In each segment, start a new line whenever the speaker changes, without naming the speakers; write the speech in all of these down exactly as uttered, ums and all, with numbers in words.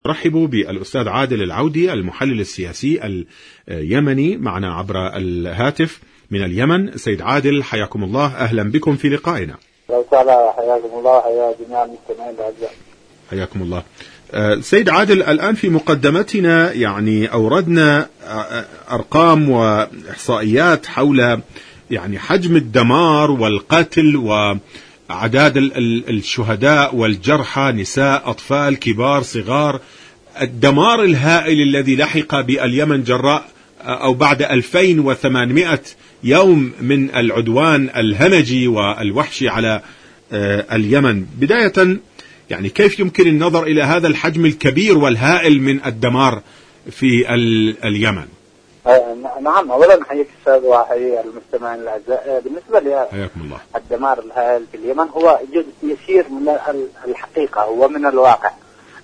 رحب بالأستاذ عادل العودي المحلل السياسي اليمني معنا عبر الهاتف من اليمن. سيد عادل حياكم الله، أهلا بكم في لقائنا.
حياكم الله، حيا جميع المستمعين الأعزاء.
حياكم الله. سيد عادل، الآن في مقدمتنا يعني أوردنا أرقام وإحصائيات حول يعني حجم الدمار والقتل وأعداد الشهداء والجرحى، نساء، أطفال، كبار، صغار، الدمار الهائل الذي لحق باليمن جراء أو بعد ألفين وثمانمائة يوم من العدوان الهمجي والوحشي على اليمن. بداية يعني كيف يمكن النظر إلى هذا الحجم الكبير والهائل من الدمار في اليمن؟
نعم، أولا حييك الأستاذ وحيي المستمعين الأعزاء. بالنسبة للدمار الهائل في اليمن هو جزء يسير من الحقيقة ومن الواقع،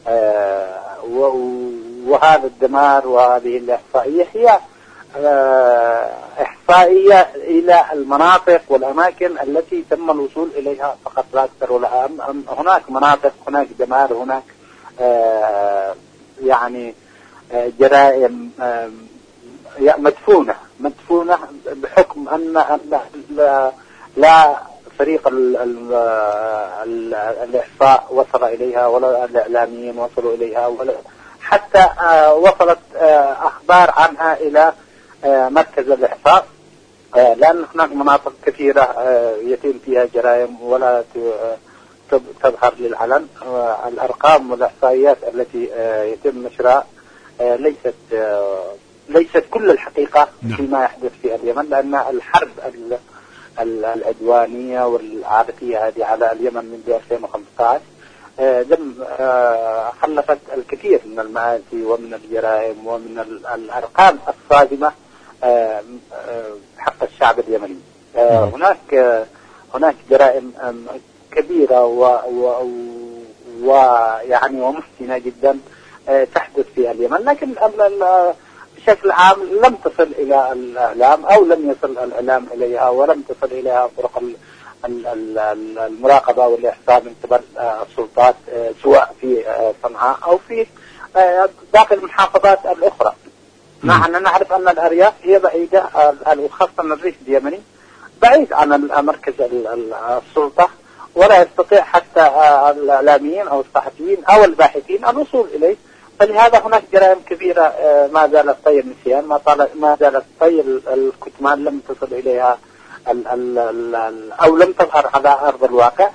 وهذا الدمار وهذه الإحصائية هي إحصائية إلى المناطق والأماكن التي تم الوصول إليها فقط لا أكثر ولا أقل. هناك مناطق، هناك دمار، هناك يعني جرائم مدفونة مدفونة بحكم أن لا فريق الإحصاء وصل إليها ولا الإعلاميين وصلوا إليها ولا حتى وصلت أخبار عنها إلى مركز الإحصاء، لأن هناك مناطق كثيرة يتم فيها جرائم ولا تظهر للعلن. الأرقام والإحصائيات التي يتم نشرها ليست ليست كل الحقيقة فيما يحدث في اليمن، لأن الحرب العدوانية والعاطفية هذه على اليمن منذ ألفين وخمسة عشر لم خلفت الكثير من المآسي ومن الجرائم ومن الأرقام الصادمة حق الشعب اليمني. هناك هناك جرائم كبيرة ويعني ومحزنة جدا تحدث في اليمن، لكن بشكل عام لم تصل إلى الإعلام أو لم يصل الإعلام إليها ولم تصل إليها طرق المراقبة والإحصاء من قبل السلطات، سواء في صنعاء أو في باقي المحافظات الأخرى. مع أننا نعرف أن الأرياف هي بعيدة، وخاصة الريف اليمني بعيد عن مركز السلطة، ولا يستطيع حتى الإعلاميين أو الصحفيين أو الباحثين الوصول إليه. فلهذا هناك جرائم كبيرة ما زالت طي النسيان، ما زالت طي الكتمان، لم تصل إليها ال ال ال أو لم تظهر على أرض الواقع.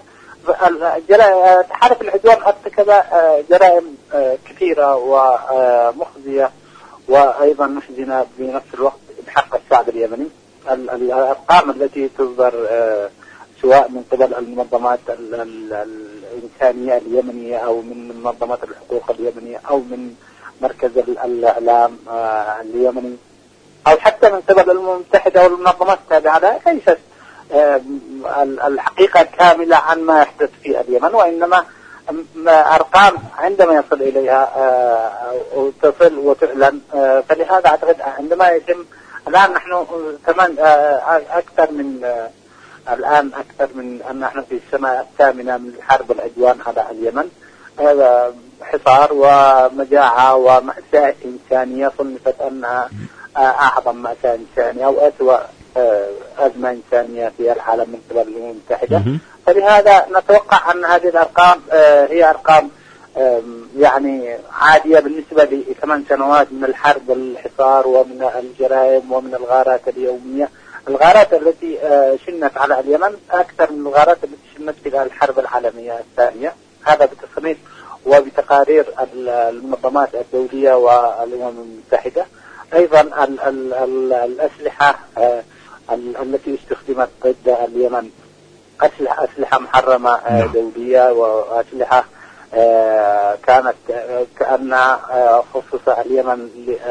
تحالف العدوان ارتكب جرائم كثيرة ومخزية وأيضا محزنة بنفس الوقت بحق الشعب اليمني. الأرقام التي تصدر سواء من قبل المنظمات الإنسانية اليمنية أو من منظمات الحقوق اليمنية أو من مركز الإعلام اليمني أو حتى من قبل الأمم المتحدة والمنظمات التابعة لها ليست الحقيقة كاملة عن ما يحدث في اليمن، وإنما أرقام عندما يصل إليها وتصل وتعلن. فلهذا أعتقد عندما يتم الآن نحن كمان أكثر من الآن أكثر من أن نحن في السنة الثامنة من الحرب والعدوان على اليمن، هذا حصار ومجاعة ومأساة إنسانية صنفت أنها أعظم مأساة إنسانية أو أسوأ أزمة إنسانية في العالم من قبل الأمم المتحدة. فلهذا نتوقع أن هذه الأرقام هي أرقام يعني عادية بالنسبة لثمان سنوات من الحرب والحصار ومن الجرائم ومن الغارات اليومية. الغارات التي شنت على اليمن أكثر من الغارات التي شنت في الحرب العالمية الثانية، هذا بتصنيف وبتقارير المنظمات الدولية والأمم المتحدة. أيضا ال ال ال الأسلحة التي استخدمت ضد اليمن أسلحة, أسلحة محرمة دولية، وأسلحة كانت كأنها خصص اليمن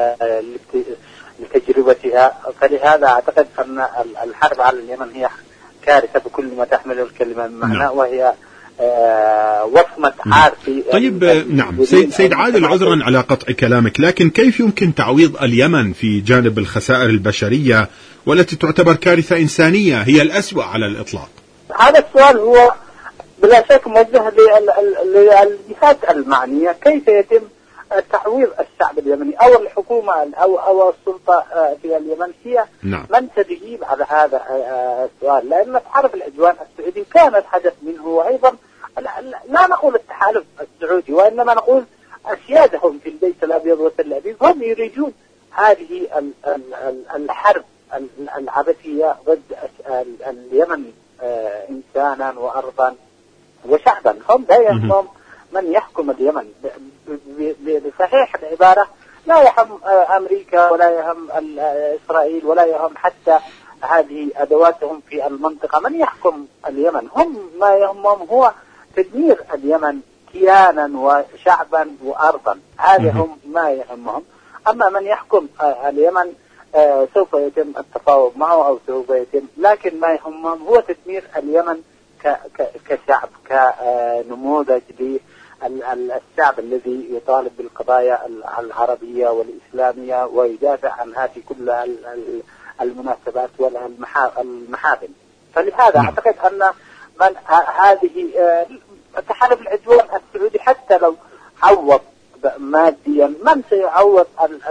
لتجربتها. فلهذا أعتقد أن الحرب على اليمن هي كارثة بكل ما تحمله الكلمة من معنى، وهي وصمة عار في.
طيب نعم سيد, سيد عادل، عذرا على قطع كلامك، لكن كيف يمكن تعويض اليمن في جانب الخسائر البشرية والتي تعتبر كارثة إنسانية هي الأسوأ على الإطلاق؟
هذا السؤال هو بلا شك موجه للجهات المعنية. كيف يتم تعويض الشعب اليمني أو الحكومة أو أو السلطة في اليمن هي
نعم.
من تجيب على هذا السؤال، لأن تحالف العدوان السعودي كانت حدث منه، وأيضا لا نقول التحالف السعودي وإنما نقول أسيادهم في البيت الأبيض وتل أبيب هم يريدون هذه الحرب العبثية ضد اليمن إنسانا وأرضا وشعبا. هم لا يهمهم من يحكم اليمن بصحيح العبارة، لا يهم أمريكا ولا يهم إسرائيل ولا يهم حتى هذه أدواتهم في المنطقة من يحكم اليمن. هم ما يهمهم هو تدمير اليمن كيانا وشعبا وأرضا، هذا هم ما يهمهم. أما من يحكم اليمن سوف يتم التفاوض معه أو سوف يتم، لكن ما يهمهم هو تدمير اليمن كشعب، كنموذج للشعب الذي يطالب بالقضايا العربية والإسلامية ويدافع عنها في كل المناسبات والمحافل. فلهذا أعتقد أن من هذه تحالف العدوان السعودي حتى لو عوض ماديا، من سيعوض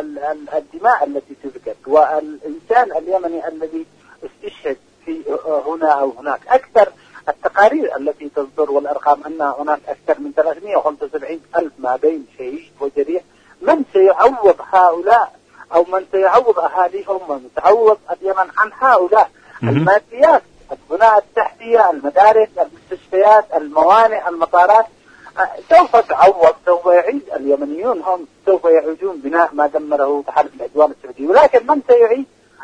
الدماء التي سفكت والإنسان اليمني الذي استشهد في هنا أو هناك؟ أكثر التقارير التي تصدر والأرقام أن هناك أكثر من ثلاثمائة وخمسة وسبعين ألف ما بين شهيد وجريح. من سيعوض هؤلاء أو من سيعوض أهاليهم ومن سيعوض اليمن عن هؤلاء؟ الماديات، البناء التحتية، المدارس، المستشفيات، الموانئ، المطارات سوف تعوض، سوف يعيد اليمنيون، هم سوف يعيدون بناء ما دمره تحالف العدوان السعودي. ولكن من سيعيد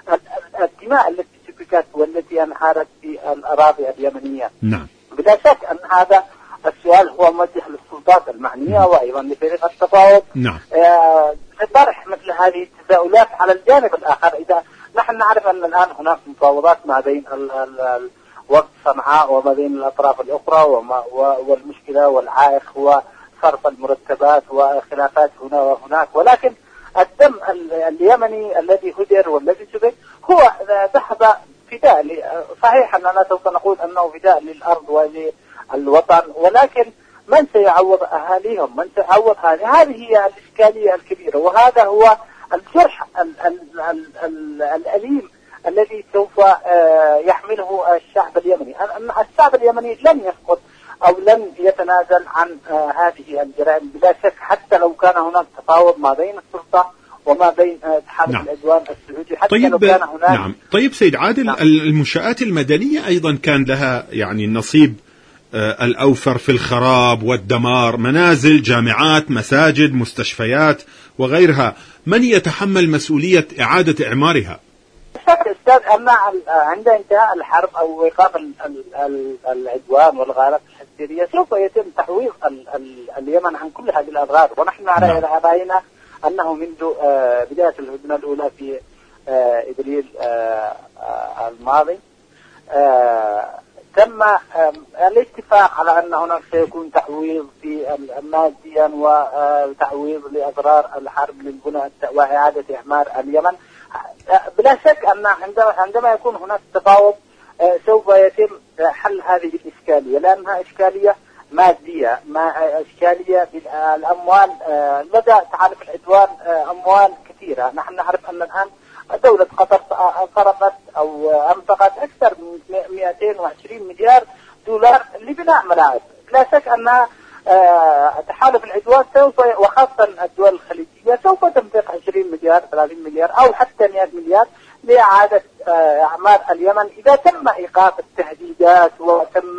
الدماء التي سفكت والتي انهارت في الأراضي اليمنية؟
نعم.
بلا شك أن هذا السؤال هو موجه للسلطات المعنية وأيضا لفريق التفاوض.
نعم.
طرح مثل هذه التساؤلات على الجانب الآخر. إذا نحن نعرف أن الآن هناك مفاوضات ما بين وقت صنعاء وما بين الأطراف الأخرى، وما والمشكلة والعائق هو صرف المرتبات وخلافات هنا وهناك، ولكن الدم اليمني الذي هدر والذي سفك هو ذهب فداء. صحيح أننا سوف نقول أنه فداء للأرض وللوطن، ولكن من سيعوض أهاليهم؟ من سيعوض هذه؟ هذه هي الإشكالية الكبيرة، وهذا هو الجرح الأليم الذي سوف يحمله الشعب اليمني. الشعب اليمني لن يسقط أو لن يتنازل عن هذه الجرائم بلا شك، حتى لو كان هناك تفاوض ما بين السلطة وما بين تحالف نعم. العدوان السعودي، حتى
طيب
لو كان هناك
نعم. طيب سيد عادل، نعم. المنشآت المدنية أيضا كان لها يعني النصيب الأوفر في الخراب والدمار، منازل، جامعات، مساجد، مستشفيات وغيرها. من يتحمل مسؤولية إعادة إعمارها؟
أستاذ، أما عند انتهاء الحرب أو إيقاف العدوان والغارات الحسيرية سوف يتم تعويض اليمن عن كل هذه الأضرار. ونحن رأينا أنه منذ بداية الهدنة الأولى في إبريل الماضي تم الاتفاق على أن هناك سيكون تعويض في ماديا وتعويض لأضرار الحرب للبناء وإعادة إعمار اليمن. بلا شك أن عندما يكون هناك تفاوض سوف يتم حل هذه الإشكالية، لأنها إشكالية مادية، ما إشكالية بالأموال. لدى تحالف العدوان أموال كثيرة. نحن نعرف أن الآن دولة قطر صرفت أو أنفقت أكثر من مئتين وعشرين مليار دولار لبناء ملاعب. لا شك أن تحالف العدوان سوف، وخاصة الدول الخليجية، سوف تنفق عشرين مليار ثلاثين مليار أو حتى مئة مليار لإعادة أعمار اليمن إذا تم إيقاف التهديدات وتم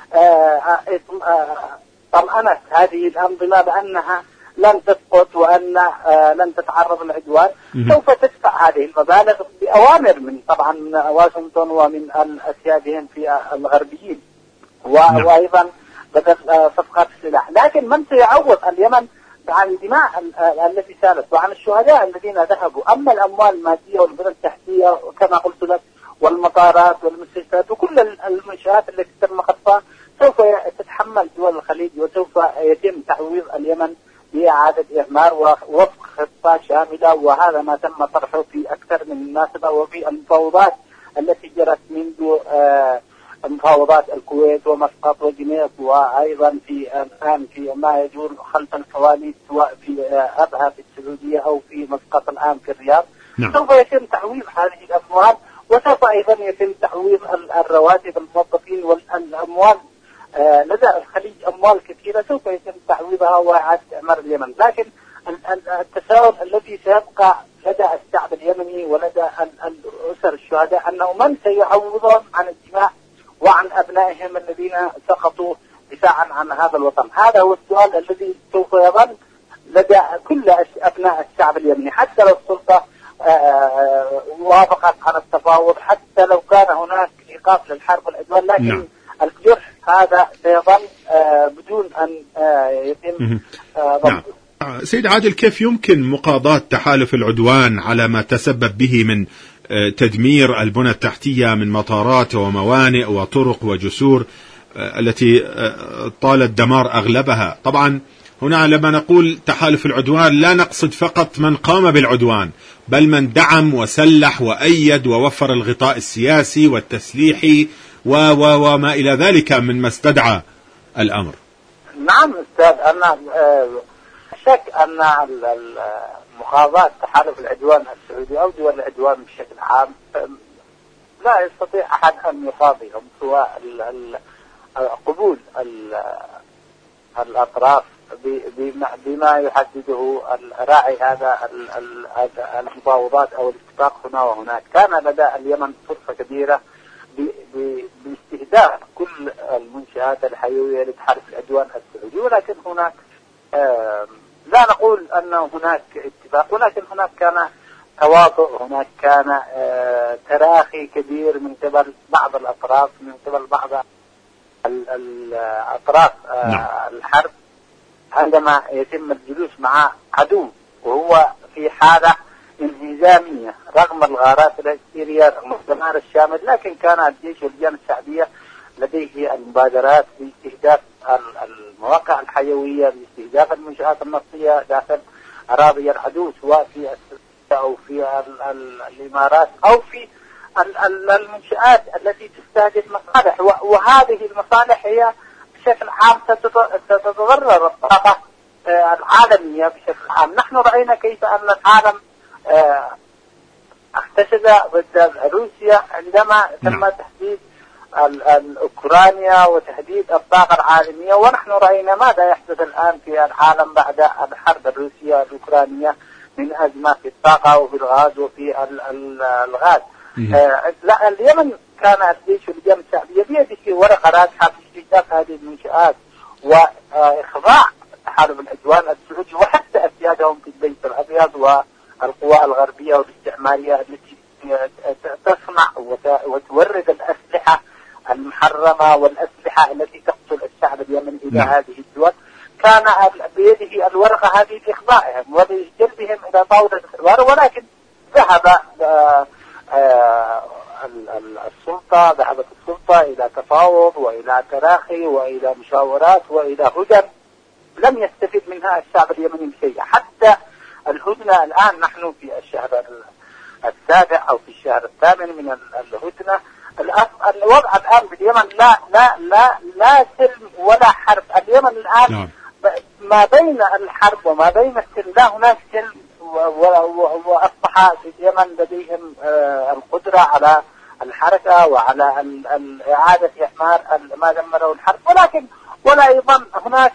طمأنت هذه الأنظمة بأنها لن تسقط وأن لن تتعرض للعدوان. سوف تدفع هذه المبالغ بأوامر من طبعا من واشنطن ومن أسيادهم في الغربيين، وأيضا بدل صفقات السلاح. لكن من سيعوض اليمن عن الدماء التي سالت وعن الشهداء الذين ذهبوا؟ أما الأموال المادية والبنى التحتية كما قلت لك والمطارات والمستشفيات وكل المنشآت التي تم خطفها سوف تتحمل دول الخليج، وسوف يتم تعويض اليمن بإعادة إعمار ووفق خطة شاملة. وهذا ما تم طرحه في أكثر من مناسبة وفي المفاوضات التي جرت منذ مفاوضات الكويت ومسقط وجنيف، وأيضا في الآن في ما يدور خلف الكواليس سواء في أبها في السعودية أو في مسقط الآن في الرياض.
نعم.
سوف يتم تعويض هذه الأموال، وسوف أيضا يتم تعويض الرواتب الموظفين والأموال لدى الخليج، أموال كثيرة سوف يتم تعويضها وإعادة إعمار اليمن. لكن التساؤل الذي سيبقى لدى الشعب اليمني ولدى الأسر الشهداء أنه من سيعوضهم عن الدماء وعن أبنائهم الذين سقطوا دفاعا عن هذا الوطن. هذا هو السؤال الذي سوف يظل لدى كل أبناء الشعب اليمني، حتى لو السلطة وافقت على التفاوض، حتى لو كان هناك إيقاف للحرب والعدوان، لكن نعم. الجرح هذا سيظل بدون أن يتم ضبطه.
نعم. سيد عادل، كيف يمكن مقاضاة تحالف العدوان على ما تسبب به من تدمير البنى التحتية من مطارات وموانئ وطرق وجسور التي طالت دمار أغلبها؟ طبعا هنا لما نقول تحالف العدوان لا نقصد فقط من قام بالعدوان، بل من دعم وسلح وأيد ووفر الغطاء السياسي والتسليحي و و وما إلى ذلك من ما استدعى الأمر.
نعم أستاذ، أنا شك أن مقاضاة تحالف العدوان السعودي أو دول العدوان بشكل عام لا يستطيع أحد أن يقاضيهم، سواء قبول الأطراف بما يحدده الراعي هذا المفاوضات أو الاتفاق هنا وهناك. كان لدى اليمن فرصة كبيرة باستهداف كل المنشآت الحيوية لتحالف العدوان السعودي، ولكن هناك لا نقول أن هناك اتفاق، ولكن هناك كان تواطؤ، هناك كان تراخي كبير من قبل بعض الأطراف، من قبل بعض الأطراف الحرب عندما يتم الجلوس مع عدو وهو في حالة انهزامية رغم الغارات العسكرية رغم الدمار الشامل، لكن كان الجيش واللجان الشعبية لديه المبادرات باستهداف المواقع الحيوية، باستهداف المنشآت النفطية داخل أراضي العدو، سواء في السعودية أو في الإمارات أو في المنشآت التي تستهدف مصالح، وهذه المصالح هي بشكل عام ستتضرر الطاقة العالمية بشكل عام. نحن رأينا كيف أن العالم احتشد ضد روسيا عندما تم تحديد أوكرانيا وتهديد الطاقة العالمية، ونحن رأينا ماذا يحدث الآن في العالم بعد الحرب الروسية الأوكرانية من أزمة في الطاقة وفي الغاز وفي الغاز. لا، اليمن كان الجيش واللجان الشعبية بيده ورقة راجحة في استهداف هذه المنشآت وإخضاع تحالف العدوان السعودي وحتى أسيادهم في البيت الأبيض والقوى الغربية والاستعمارية التي تصنع وتورد الأسلحة المحرمة والأسلحة التي تقتل الشعب اليمني إلى هذه الدول. كان بيده الورقة هذه لإخضاعهم وبجلبهم إلى طاولة الحوار، ولكن ذهب آآ آآ السلطة ذهبت السلطة إلى تفاوض وإلى تراخي وإلى مشاورات وإلى هدن لم يستفيد منها الشعب اليمني بشيء. حتى الهدنة الآن نحن في الشهر السابع أو في الشهر الثامن من الهدنة، الوضع الآن باليمن لا لا لا لا سلم ولا حرب. اليمن الآن نعم. ما بين الحرب وما بين السلم لا هناك سلم، وأصبح في اليمن لديهم القدرة على الحركة وعلى إعادة إعمار ما دمره الحرب، ولكن ولا أيضا هناك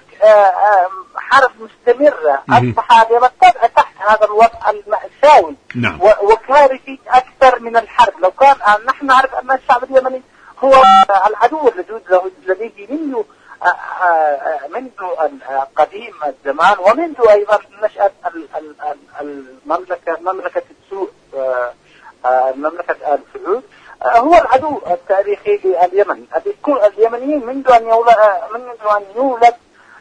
حرب مستمرة. أصبح اليمن تحت هذا الوضع المأساوي
نعم.
وكارثي أكثر من الحرب. لو كان نحن نعرف أن الشعب اليمني هو العدو اللدود لديه منذ منذ قديم الزمان ومنذ أيضا نشأة المملكة مملكة السوء مملكة آل سعود، هو العدو التاريخي لليمن. اليمنيين منذ أن يولد منذ أن يولد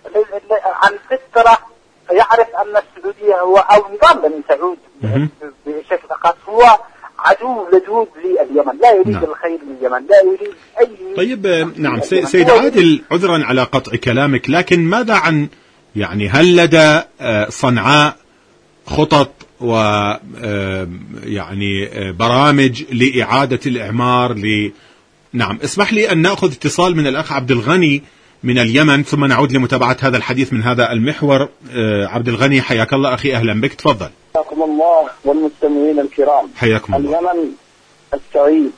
عن فطرة يعرف أن السعودية هو أو نظام بني سعود بشكل خاص هو عدو لدود لليمن، لا يريد نعم. الخير لليمن، لا يريد أي.
طيب نعم سيد عادل، عذرا على قطع كلامك، لكن ماذا عن يعني هل لدى صنعاء خطط و يعني برامج لإعادة الإعمار نعم، اسمح لي أن نأخذ اتصال من الأخ عبد الغني من اليمن ثم نعود لمتابعة هذا الحديث من هذا المحور. عبد الغني حياك الله أخي، أهلا بك، تفضل.
حياكم الله والمستمعين الكرام.
حياكم الله.
اليمن السعيد،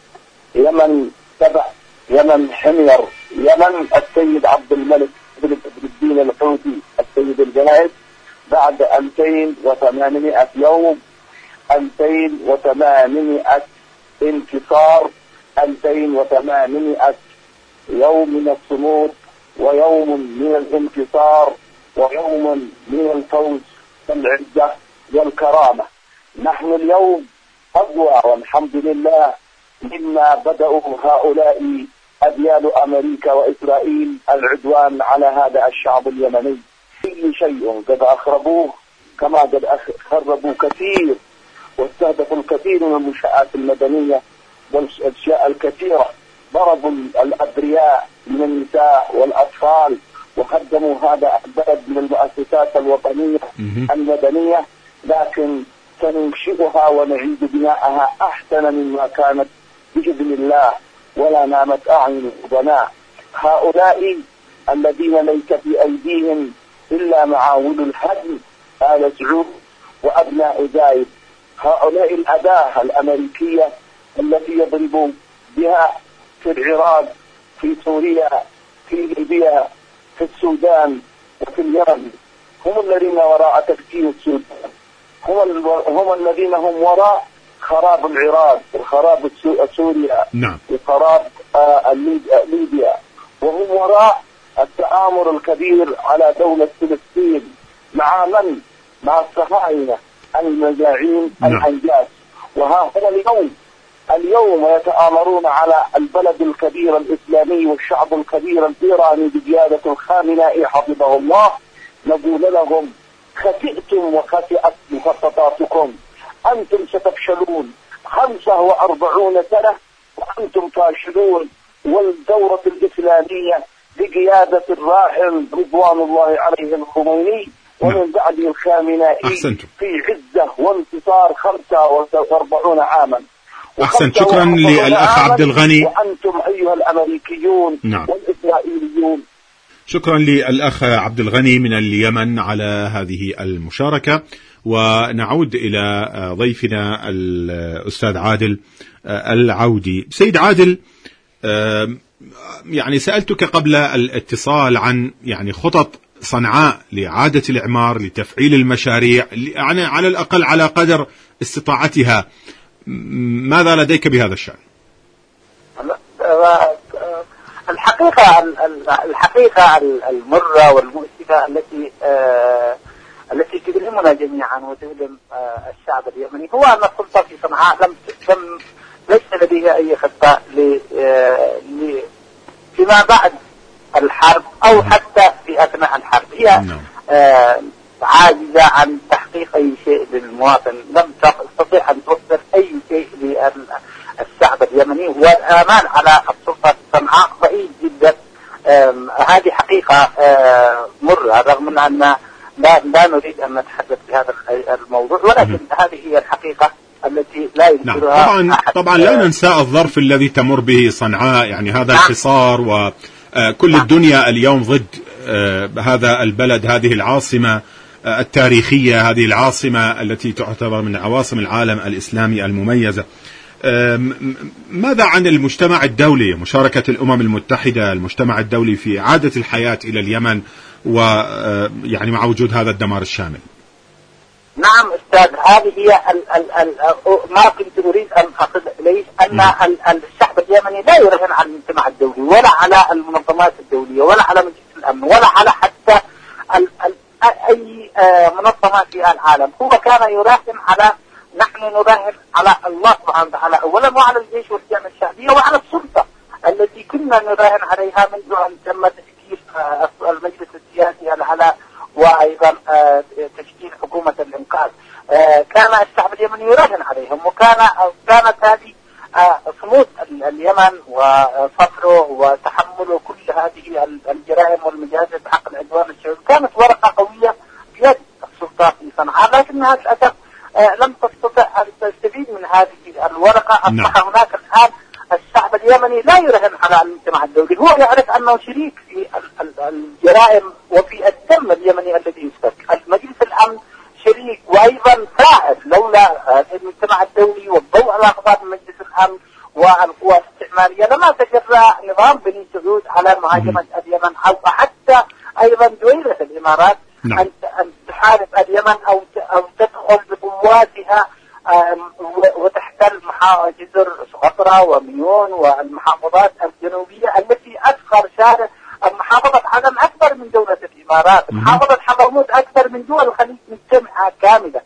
يمن سبع، يمن حمير، يمن السيد عبد الملك بن الدين الحوثي السيد الجنائد بعد ألفين وثمانمائة يوم، ألفين وثمانمائة انتصار، ألفين وثمانمائة يوم من الصمود، ويوم من الانتصار، ويوم من الفوز والعزة والكرامة. نحن اليوم أقوى والحمد لله مما بدأوا هؤلاء أديال أمريكا وإسرائيل العدوان على هذا الشعب اليمني. كل شيء قد أخربوه كما قد خربوا كثير واستهدفوا الكثير من المنشآت المدنية والأشياء الكثيرة. ضربوا الأبرياء من النساء والأطفال وقدموا هذا البلد من المؤسسات الوطنية المدنية، لكن سننشئها ونعيد بناءها أحسن مما كانت بإذن الله، ولا نامت أعين البناء. هؤلاء الذين ليس في أيديهم إلا معاول الهدم آل سعود وأبناء زايد، هؤلاء الأداة الأمريكية التي يضربون بها في العراق، في سوريا، في ليبيا، في السودان وفي اليمن، هم الذين وراء تفكير السودان، هم هم الذين هم وراء خراب العراق وخراب سوريا
نعم.
وخراب آه ليبيا، وهم وراء التآمر الكبير على دولة فلسطين مع من؟ مع الصهاينة المزاعين
نعم.
الأنجاز. وها هو اليوم اليوم يتآمرون على البلد الكبير الإسلامي والشعب الكبير الإيراني بقيادة الخامنائي حفظه الله. نقول لهم خسئتم وخسئت مخططاتكم، أنتم ستفشلون خمسة وأربعون سنة وأنتم فاشلون. والدورة الإسلامية بقيادة الراحل رضوان الله عليه الخميني ومن بعده الخامنائي
أحسنتم.
في عزة وانتصار خمسة وأربعين عاما.
أحسن، شكرا للأخ عبد الغني.
وأنتم أيها الأمريكيون
نعم.
والإسرائيليون.
شكرا للأخ عبد الغني من اليمن على هذه المشاركة. ونعود إلى ضيفنا الأستاذ عادل العودي. سيد عادل، يعني سألتك قبل الاتصال عن يعني خطط صنعاء لإعادة الإعمار، لتفعيل المشاريع، يعني على الأقل على قدر استطاعتها. ماذا لديك بهذا الشأن؟
الحقيقة الحقيقة المرة والمؤسفة التي التي تؤلمنا جميعا وتؤلم الشعب اليمني هو أن السلطة في صنعاء لم لم ليس لديها أي خطة ل فيما بعد الحرب أو حتى في أثناء الحرب. هي عاجزة عن تحقيق أي شيء للمواطن، لم تستطيع أن توفر أي شيء للشعب اليمني، والآمال على السلطة في صنعاء ضئيل جدا. هذه حقيقة مرة، رغم من أن لا, لا نريد أن نتحدث بهذا الموضوع، ولكن هذه هي الحقيقة التي لا ينكرها.
نعم. طبعا طبعا لا ننسى الظرف الذي تمر به صنعاء، يعني هذا الحصار، وكل الدنيا اليوم ضد هذا البلد، هذه العاصمة التاريخية، هذه العاصمة التي تعتبر من عواصم العالم الإسلامي المميزة. ماذا عن المجتمع الدولي، مشاركة الأمم المتحدة، المجتمع الدولي في إعادة الحياة إلى اليمن ويعني مع وجود هذا الدمار الشامل؟
نعم أستاذ، هذه هي ال ال ال ما كنت أريد أن أصل إليه، أن الشعب اليمني لا يراهن على المجتمع الدولي ولا على المنظمات الدولية ولا على مجلس الأمن ولا على حتى ال ال أي منظمة في العالم. هو كان يراهن على نحن نراهن على الله سبحانه وتعالى أولا، وعلى الجيش والقيادة الشعبية وعلى السلطة التي كنا نراهن عليها منذ أن تم تشكيل المجلس السياسي العلاء وأيضا تشكيل حكومة الإنقاذ. كان الشعب اليمني يراهن عليهم، وكان كانت هذه صمود اليمن وصفره وتحمله كل هذه الجرائم والمجازر بحق العدوان الشعوبي كانت ورقة قوية بيد السلطة في صنعاء، لكنها للأسف لم تستطع أن تستفيد من هذه الورقة. أصبح هناك الآن الشعب اليمني لا يراهن على المجتمع الدولي، هو يعرف أنه شريك في الجرائم وفي الدم اليمني الذي يسفك. مجلس الأمن شريك وأيضا فاعل، لولا المجتمع الدولي والضوء على أخبار مجلس الأمن والقوى الاستعمارية لما تجرأ نظام بني سعود على مهاجمة اليمن، أو حتى أيضا دويلة الإمارات
نعم.
أن تحارب اليمن أو أو تدخل بقواتها وتحتل جزر سقطرى وميون والمحافظات الجنوبية التي أصغر شارع. محافظة عدن أكبر من دولة الإمارات، محافظة حضرموت أكبر من دول الخليج مجتمعة كاملة.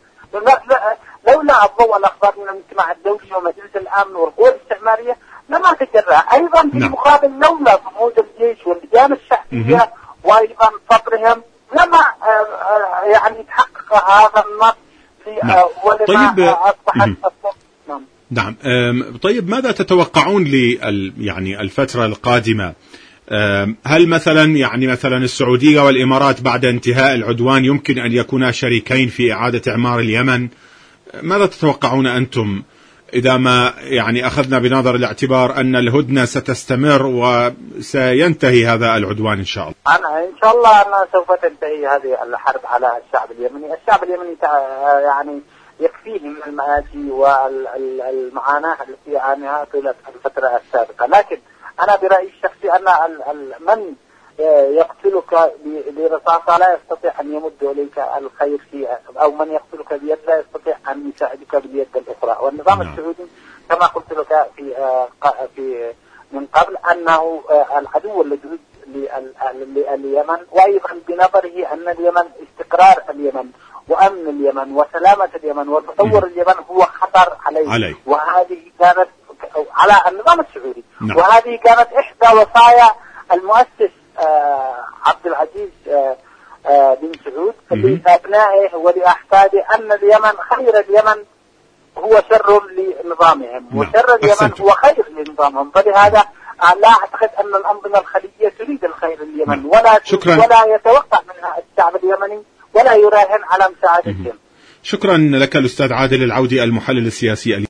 لولا الضوء الأخضر من المجتمع الدولي ومجلس الأمن والقوى الاستعمارية لما تجرأ. أيضا في المقابل لولا صمود الجيش واللجان الشعبية وأيضا صبرهم لما يعني تحقق هذا النص.
نعم. طيب
أصبحت
نعم. نعم. طيب ماذا تتوقعون ل يعني الفترة القادمة؟ هل مثلا يعني مثلا السعودية والإمارات بعد انتهاء العدوان يمكن أن يكونا شريكين في إعادة إعمار اليمن؟ ماذا تتوقعون أنتم إذا ما يعني أخذنا بنظر الاعتبار أن الهدنة ستستمر وسينتهي هذا العدوان إن شاء الله؟
أنا إن شاء الله أنا سوف تنتهي هذه الحرب على الشعب اليمني. الشعب اليمني يعني يكفيه من المآسي والمعاناة التي يعانيها طيلة الفترة السابقة، لكن أنا برأيي الشخصي أن من يقتلك برصاصة لا يستطيع أن يمد إليك الخير في، أو من يقتلك بيد لا يستطيع أن يساعدك باليد الأخرى. والنظام
نعم.
السعودي كما قلت لك في في من قبل أنه العدو اللدود لليمن، وأيضا بنظره أن اليمن استقرار اليمن وأمن اليمن وسلامة اليمن وتطور اليمن هو خطر عليه, عليه. وهذه كانت على النظام السعودي. نعم. وهذه كانت إحدى وصايا المؤسس آه عبد العزيز آه آه بن سعود لأبنائه ولأحفاده أن اليمن خير اليمن هو شر لنظامهم. نعم. وشر اليمن أحسنت. هو خير لنظامهم. فلهذا لا أعتقد أن الأنظمة الخليجية تريد الخير لليمن. نعم. ولا ولا يتوقع منها الشعب اليمني ولا يراهن على مساعدتهم.
شكرا لك الأستاذ عادل العودي المحلل السياسي.